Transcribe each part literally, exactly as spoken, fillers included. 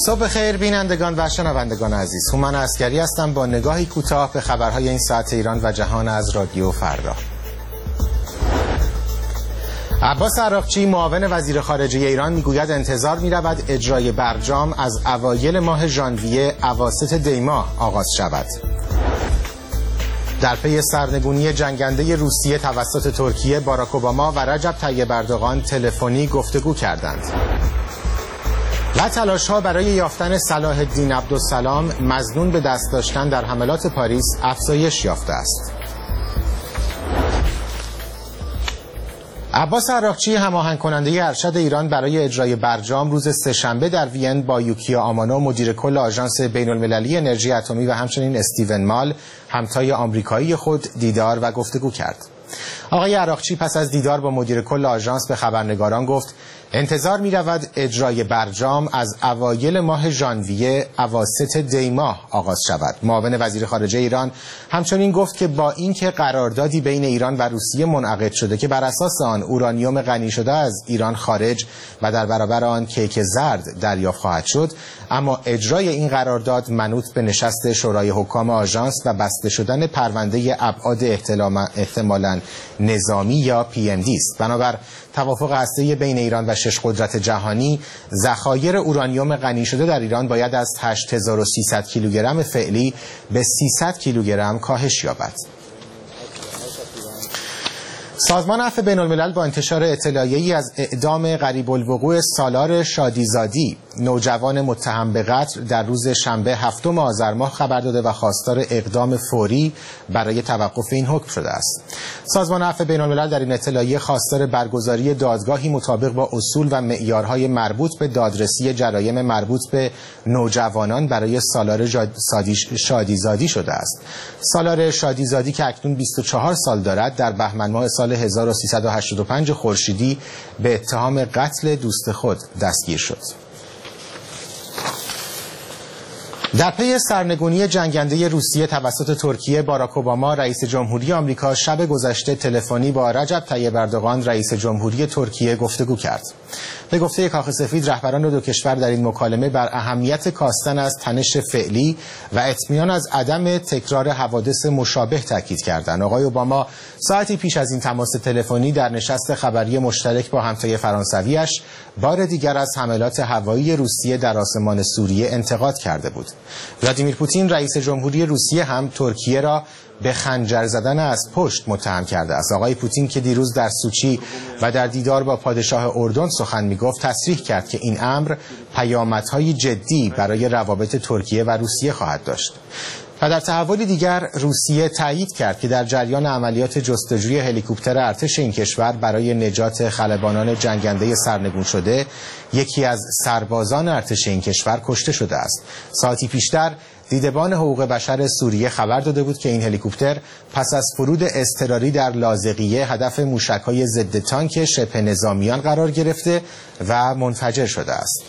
صبح خیر بینندگان و شنوندگان عزیز، هومن عسکری هستم با نگاهی کوتاه به خبرهای این ساعت ایران و جهان از رادیو فردا. عباس عراقچی معاون وزیر خارجه ایران میگوید انتظار می‌رود اجرای برجام از اوایل ماه ژانویه اواسط دی‌ماه آغاز شود. در پی سرنگونی جنگنده روسیه توسط ترکیه، باراک اوباما و رجب طیب اردوغان تلفنی گفتگو کردند. و تلاش‌ها برای یافتن صلاح الدین عبدالسلام مظنون به دست داشتن در حملات پاریس افزایش یافته است. عباس عراقچی هماهنگ کننده ارشد ایران برای اجرای برجام روز سه‌شنبه در وین با یوکیا آمانو مدیر کل آژانس بین‌المللی انرژی اتمی و همچنین استیون مال همتای آمریکایی خود دیدار و گفتگو کرد. آقای عراقچی پس از دیدار با مدیر کل آژانس به خبرنگاران گفت انتظار می رود اجرای برجام از اوایل ماه ژانویه اواسط دی‌ماه آغاز شود. معاون وزیر خارجه ایران همچنین گفت که با اینکه قراردادی بین ایران و روسیه منعقد شده که بر اساس آن اورانیوم غنی شده از ایران خارج و در برابر آن کیک زرد دریافت خواهد شد، اما اجرای این قرارداد منوط به نشست شورای حکام آژانس و بسته شدن پرونده ابعاد احتمالاً نظامی یا پی ام دی است. بنابر توافق هسته‌ای بین ایران و شش قدرت جهانی، ذخایر اورانیوم غنی شده در ایران باید از هشت هزار و سیصد کیلوگرم فعلی به سیصد کیلوگرم کاهش یابد. سازمان عفو بین‌الملل با انتشار اطلاعیه‌ای از اعدام قریب الوقوع سالار شادیزادی، نوجوان متهم به قتل، در روز شنبه هفتم آذر ماه خبر داده و خواستار اقدام فوری برای توقف این حکم شده است. سازمان عفو بین‌الملل در این اطلاعیه خواستار برگزاری دادگاهی مطابق با اصول و معیارهای مربوط به دادرسی جرایم مربوط به نوجوانان برای سالار شادیزادی شده است. سالار شادیزادی که اکنون بیست و چهار سال دارد، در بهمن ماه سال هزار و سیصد و هشتاد و پنج خورشیدی به اتهام قتل دوست خود دستگیر شد. در پی سرنگونی جنگنده روسیه توسط ترکیه، باراک اوباما رئیس جمهوری آمریکا شب گذشته تلفنی با رجب طیب اردوغان رئیس جمهوری ترکیه گفتگو کرد. به گفته کاخ سفید، رهبران دو کشور در این مکالمه بر اهمیت کاستن از تنش فعلی و اطمینان از عدم تکرار حوادث مشابه تاکید کردند. آقای اوباما ساعتی پیش از این تماس تلفنی در نشست خبری مشترک با همتای فرانسویش بار دیگر از حملات هوایی روسیه در آسمان سوریه انتقاد کرده بود. ولادیمیر پوتین رئیس جمهوری روسیه هم ترکیه را به خنجر زدن از پشت متهم کرده است. آقای پوتین که دیروز در سوچی و در دیدار با پادشاه اردن سخن میگفت، تصریح کرد که این امر پیامدهای جدی برای روابط ترکیه و روسیه خواهد داشت. و در تحولی دیگر، روسیه تایید کرد که در جریان عملیات جستجوی هلیکوپتر ارتش این کشور برای نجات خلبانان جنگنده سرنگون شده، یکی از سربازان ارتش این کشور کشته شده است. ساعتی پیشتر دیدبان حقوق بشر سوریه خبر داده بود که این هلیکوپتر پس از فرود اضطراری در لاذقیه هدف موشک‌های ضد تانک شبه نظامیان قرار گرفته و منفجر شده است.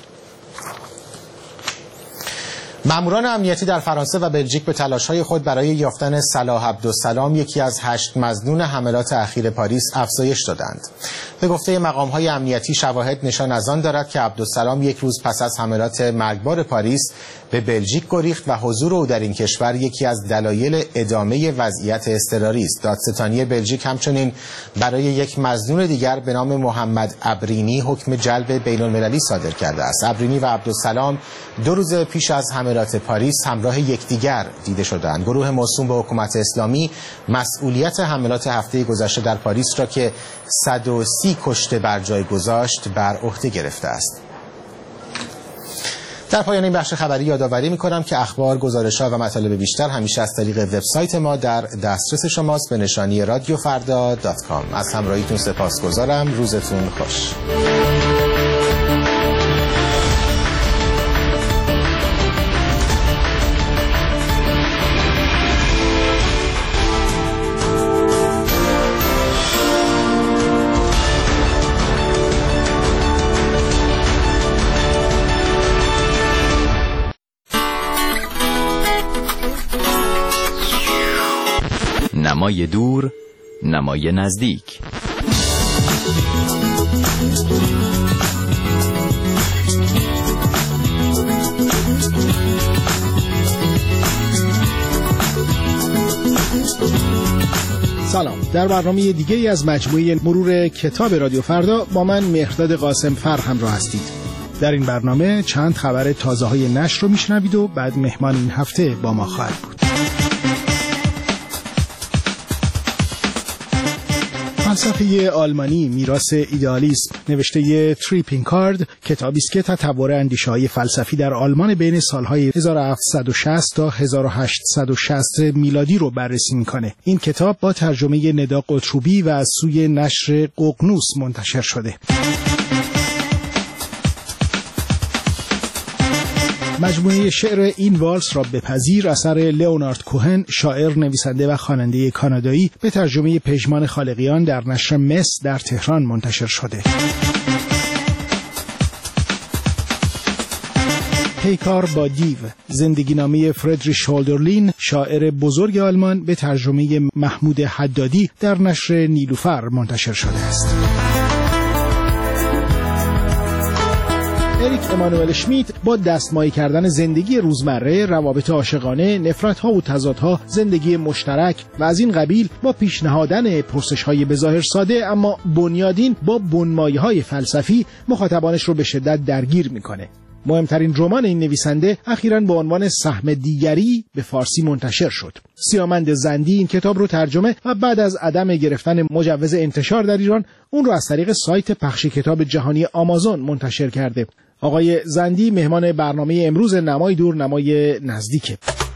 ماموران امنیتی در فرانسه و بلژیک به تلاش‌های خود برای یافتن صلاح عبدالسلام، یکی از هشت مظنون حملات اخیر پاریس، افزایش دادند. به گفته مقام‌های امنیتی، شواهد نشان از آن دارد که عبدالسلام یک روز پس از حملات مرگبار پاریس به بلژیک گریخت و حضور او در این کشور یکی از دلایل ادامه وضعیت اضطراری است. دادستانی بلژیک همچنین برای یک مظنون دیگر به نام محمد ابرینی حکم جلب بین‌المللی صادر کرده است. ابرینی و عبدالسلام دو روز پیش از حملات پاریس همراه یکدیگر دیده شدند. گروه موسوم به حکومت اسلامی مسئولیت حملات هفته گذشته در پاریس را که صد و سی کشته بر جای گذاشت بر عهده گرفته است. در پایان این بخش خبری یادآوری می‌کنم که اخبار، گزارش‌ها و مطالب بیشتر همیشه از طریق وبسایت ما در دسترس شماست به نشانی رادیو فردا دات کام. از همراهیتون سپاسگزارم. روزتون خوش. نمای دور، نمای نزدیک. سلام. در برنامه دیگه ای از مجموعه مرور کتاب رادیو فردا با من مهرداد قاسم فر همراه هستید. در این برنامه چند خبر تازه های نشر رو میشنوید و بعد مهمان این هفته با ما خواهد بود. فلسفه آلمانی میراث ایدئالیسم نوشته تری پینکارد کتابی است که تطور اندیشه‌های فلسفی در آلمان بین سالهای هزار و هفتصد و شصت تا هزار و هشتصد و شصت میلادی رو بررسی میکنه. این کتاب با ترجمه ندا قطروبی و از سوی نشر ققنوس منتشر شده. مجموعه شعر این والس را بپذیر اثر لئونارد کوهن، شاعر، نویسنده و خواننده کانادایی، به ترجمه پژمان خالقیان در نشر مس در تهران منتشر شده. پیکار با دیو، زندگی نامه فردریش هولدرلین، شاعر بزرگ آلمان، به ترجمه محمود حدادی در نشر نیلوفر منتشر شده است. اریک امانوئل اشمیت با دستمایی کردن زندگی روزمره، روابط عاشقانه، نفرت‌ها و تضادها، زندگی مشترک و از این قبیل با پیشنهادن پرسش‌های بظاهر ساده اما بنیادین با بنمایه‌های فلسفی مخاطبانش رو به شدت درگیر می‌کنه. مهمترین رمان این نویسنده اخیراً با عنوان سهم دیگری به فارسی منتشر شد. سیامند زندی این کتاب رو ترجمه و بعد از عدم گرفتن مجوز انتشار در ایران اون رو از طریق سایت پخش کتاب جهانی آمازون منتشر کرده. آقای زندی مهمان برنامه امروز نمای دور نمای نزدیکه.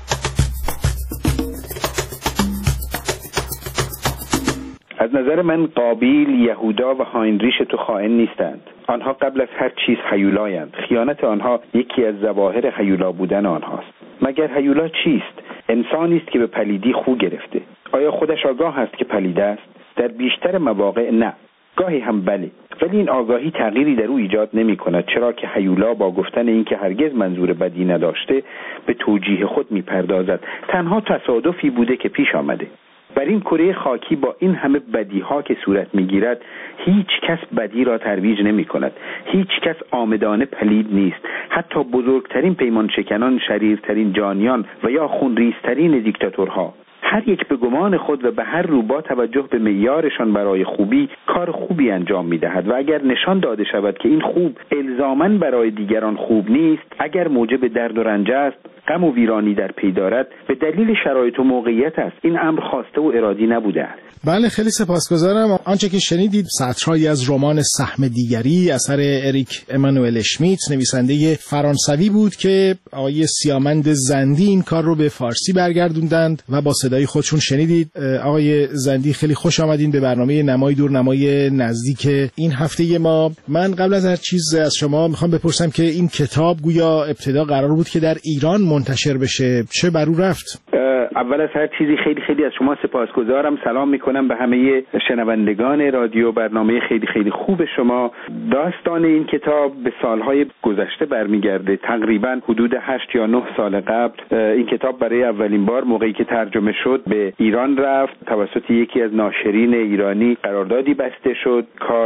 از نظر من قابیل، یهودا و هاینریش تو خائن نیستند. آنها قبل از هر چیز هیولایند. خیانت آنها یکی از ظواهر هیولا بودن آنهاست. مگر هیولا چیست؟ انسانی است که به پلیدی خو گرفته. آیا خودش آگاه است که پلید است؟ در بیشتر مواقع نه. گاهی هم بله، ولی این آگاهی تغییری در او ایجاد نمی کند، چرا که هیولا با گفتن اینکه هرگز منظور بدی نداشته به توجیه خود می پردازد. تنها تصادفی بوده که پیش آمده. بر این کره خاکی با این همه بدی ها که صورت می گیرد هیچ کس بدی را ترویج نمی کند. هیچ کس آمدانه پلید نیست. حتی بزرگترین پیمان شکنان، شریرترین جانیان و یا خونریزترین دیکتاتورها، هر یک به گمان خود و به هر رو با توجه به معیارشان برای خوبی کار خوبی انجام می‌دهد و اگر نشان داده شود که این خوب الزاماً برای دیگران خوب نیست، اگر موجب درد و رنج است، غم و ویرانی در پی دارد، به دلیل شرایط و موقعیت است. این امر خواسته و ارادی نبوده است. بله، خیلی سپاسگزارم. آنچه که شنیدید سطرهایی از رمان سهم دیگری اثر اریک امانوئل اشمیت نویسنده فرانسوی بود که آقای سیامند زندی این کار رو به فارسی برگردوندند و با صدای خودشون شنیدید. آقای زندی خیلی خوش آمدین به برنامه نمای دور نمای نزدیک این هفته ما. من قبل از هر چیز از شما میخوام بپرسم که این کتاب گویا ابتدا قرار بود که در ایران منتشر بشه، چه بر او رفت؟ اول از هر چیزی خیلی خیلی از شما سپاسگزارم. سلام میکنم به همه شنوندگان رادیو برنامه خیلی خیلی خوب شما. داستان این کتاب به سالهای گذشته برمیگرده، تقریبا حدود هشت یا نه سال قبل. این کتاب برای اولین بار موقعی که ترجمه شد به ایران رفت، توسط یکی از ناشرین ایرانی قراردادی بسته شد. کار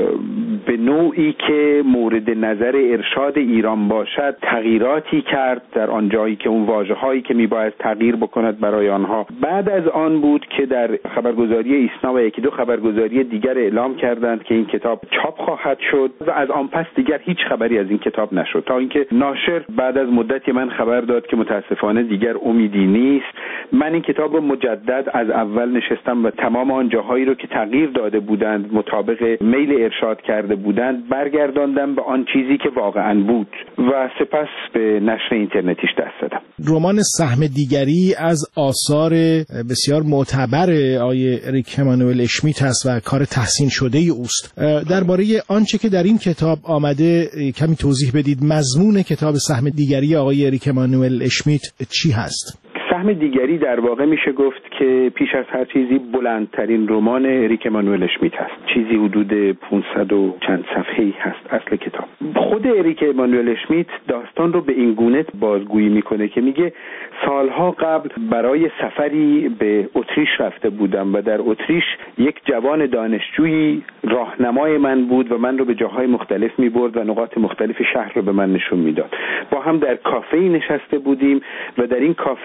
به نوعی که مورد نظر ارشاد ایران باشد تغییراتی کرد در آن جایی که اون واژه‌هایی که میباید تغییر بکند برای آنها. بعد از آن بود که در خبرگزاری ایسنا و یکی دو خبرگزاری دیگر اعلام کردند که این کتاب چاپ خواهد شد و از آن پس دیگر هیچ خبری از این کتاب نشد، تا اینکه ناشر بعد از مدتی من خبر داد که متاسفانه دیگر امیدی نیست. من این کتاب رو مجدد از اول نشستم و تمام آن جاهایی رو که تغییر داده بودند مطابق میل ارشاد کرده بودند برگرداندم به آن چیزی که واقعا بود و سپس به نشر اینترنتیش دست دادم. رمان سهم دیگری از آثار بسیار معتبر آقای اریک امانوئل اشمیت هست و کار تحسین شده اوست. درباره آنچه که در این کتاب آمده کمی توضیح بدید. مضمون کتاب سهم دیگری آقای اریک امانوئل اشمیت چی هست؟ سهم دیگری در واقع میشه گفت که پیش از هر چیزی بلندترین رمان اریک امانوئل اشمیت هست. چیزی حدود پانصد و چند صفحه‌ای هست اصل کتاب. خود اریک امانوئل اشمیت داستان رو به این گونه بازگویی میکنه که میگه سالها قبل برای سفری به اتریش رفته بودم و در اتریش یک جوان دانشجویی راهنمای من بود و من رو به جاهای مختلف میبرد و نقاط مختلف شهر رو به من نشون میداد. با هم در کافه‌ای نشسته بودیم و در این کافه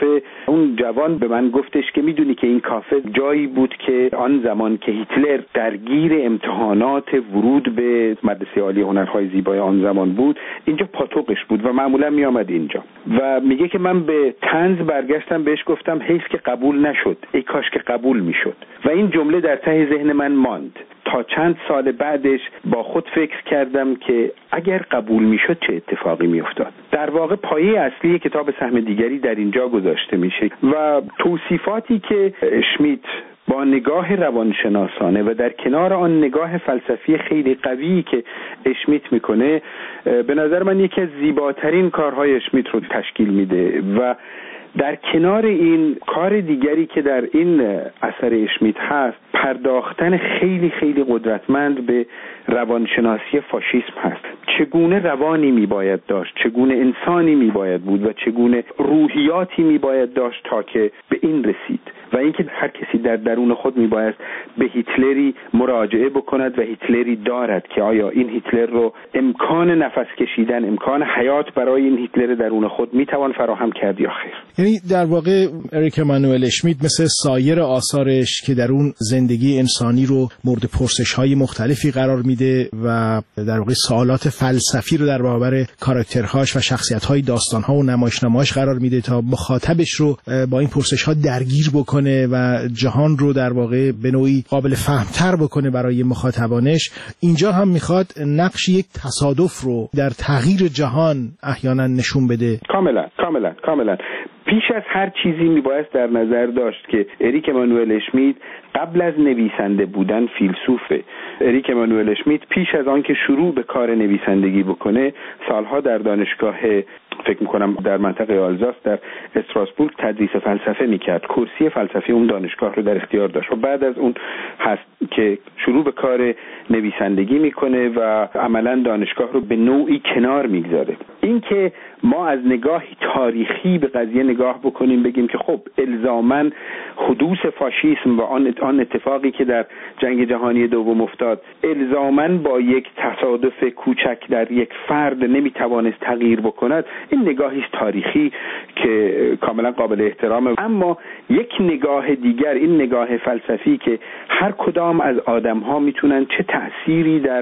اون جوان به من گفتش که میدونی که این کافه جایی بود که آن زمان که هیتلر درگیر امتحانات ورود به مدرسه عالی هنرهای زیبای آن زمان بود، اینجا پاتوقش بود و معمولا می آمد اینجا. و میگه که من به طنز برگشتم بهش گفتم حیف که قبول نشد، ای کاش که قبول میشد. و این جمله در ته ذهن من ماند. تا چند سال بعدش با خود فکر کردم که اگر قبول میشد چه اتفاقی میافتاد. در واقع پایه اصلی کتاب سهم دیگری در اینجا گذاشته میشه و توصیفاتی که اشمیت با نگاه روانشناسانه و در کنار آن نگاه فلسفی خیلی قویی که اشمیت میکنه، به نظر من یکی از زیباترین کارهای اشمیت رو تشکیل میده. و در کنار این کار دیگری که در این اثر اشمیت هست، پرداختن خیلی خیلی قدرتمند به روانشناسی فاشیسم هست. چگونه روانی میباید داشت، چگونه انسانی میباید بود و چگونه روحیاتی میباید داشت تا که به این رسید. و اینکه هر کسی در درون خود میباید به هیتلری مراجعه بکند و هیتلری دارد که آیا این هیتلر رو امکان نفس کشیدن، امکان حیات برای این هیتلر درون خود میتوان فراهم کرد یا خیر. یعنی در واقع اریک امانوئل اشمیت مثل سایر آثارش که در اون زندگی انسانی رو مورد پرسش‌های مختلفی قرار میده و در واقع سوالات فلسفی رو در برابر کاراکترهاش و شخصیت‌های داستان‌ها و نمایشنامه‌اش قرار میده تا مخاطبش رو با این پرسش‌ها درگیر بکنه و جهان رو در واقع به نوعی قابل فهم‌تر بکنه برای مخاطبانش. اینجا هم میخواد نقش یک تصادف رو در تغییر جهان احیانا نشون بده. کاملا کاملا کاملا پیش از هر چیزی میبایست در نظر داشت که اریک امانوئل اشمیت قبل از نویسنده بودن فیلسوفه. اریک امانوئل اشمیت پیش از آن که شروع به کار نویسندگی بکنه، سالها در دانشگاه، فکر میکنم در منطقه آلزاس در استراسبورگ، تدریس فلسفه میکرد. کرسی فلسفی اون دانشگاه رو در اختیار داشت و بعد از اون هست که شروع به کار نویسندگی میکنه و عملا دانشگاه رو به نوعی کنار میگذاره. این که ما از نگاهی تاریخی به قضیه نگاه بکنیم، بگیم که خب الزاماً حدوث فاشیسم و آن آن اتفاقی که در جنگ جهانی دوم افتاد الزاماً با یک تصادف کوچک در یک فرد نمیتوانست تغییر بکند، این نگاهی تاریخی که کاملا قابل احترامه. اما یک نگاه دیگر، این نگاه فلسفی که هر کدام از آدم‌ها میتونن چه تأثیری در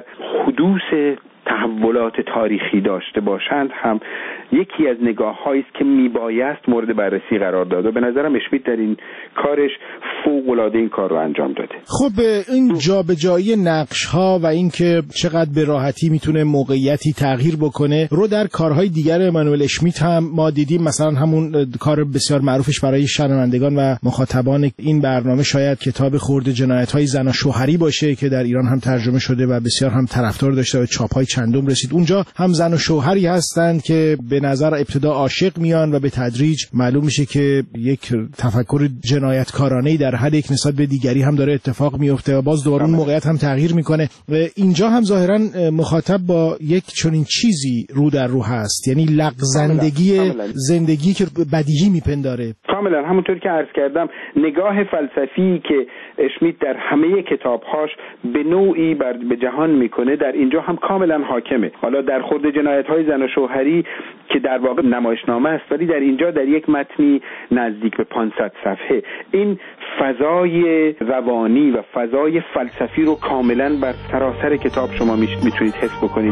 حدوث تحولات تاریخی داشته باشند، هم یکی از نگاه‌هایی است که میبایست مورد بررسی قرار داد و به نظرم اشمیت در این کارش فوق‌العاده این کار رو انجام داده. خب این جابجایی نقش‌ها و اینکه چقدر به راحتی میتونه موقعیتی تغییر بکنه رو در کارهای دیگر امانوئل اشمیت هم ما دیدیم. مثلا همون کار بسیار معروفش برای شنوندگان و مخاطبان این برنامه شاید کتاب خرد جنایت‌های زن و شوهری باشه که در ایران هم ترجمه شده و بسیار هم طرفدار داشته و چاپ‌های چندم رسید. اونجا هم زن و شوهری هستند که به نظر ابتدا عاشق میان و به تدریج معلوم میشه که یک تفکر جنایتکارانه‌ای در هر یک نسبت به دیگری هم داره اتفاق میفته و باز دوباره اون موقعیت هم تغییر میکنه. اینجا هم ظاهرا مخاطب با یک چنین چیزی رو در رو هست، یعنی لغزندگی زندگی که بدیهی میپنداره. کاملا همونطور که عرض کردم، نگاه فلسفی که اشمیت در همه کتابهاش به نوعی بر به جهان میکنه در اینجا هم کاملا حاکمه. حالا در خرد جنایت‌های زن و شوهری که در واقع نمایشنامه است، ولی در اینجا در یک متنی نزدیک به پانصد صفحه این فضای روانی و فضای فلسفی رو کاملا بر سراسر کتاب شما میتونید حس بکنید.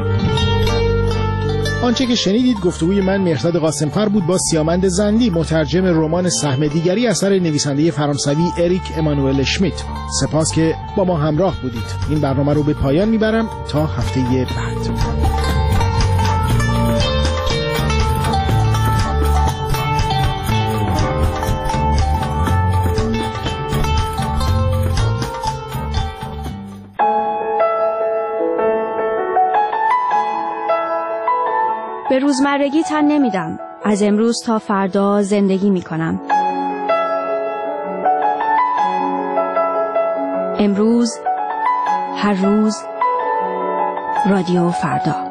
آنچه که شنیدید گفتگوی من مهرداد قاسمفر بود با سیامند زندی، مترجم رمان سهم دیگری اثر نویسنده فرانسوی اریک امانوئل اشمیت. سپاس که با ما همراه بودید. این برنامه رو به پایان میبرم تا هفته بعد. به روزمرگی تن نمیدم. از امروز تا فردا زندگی میکنم. امروز، هر روز، رادیو فردا.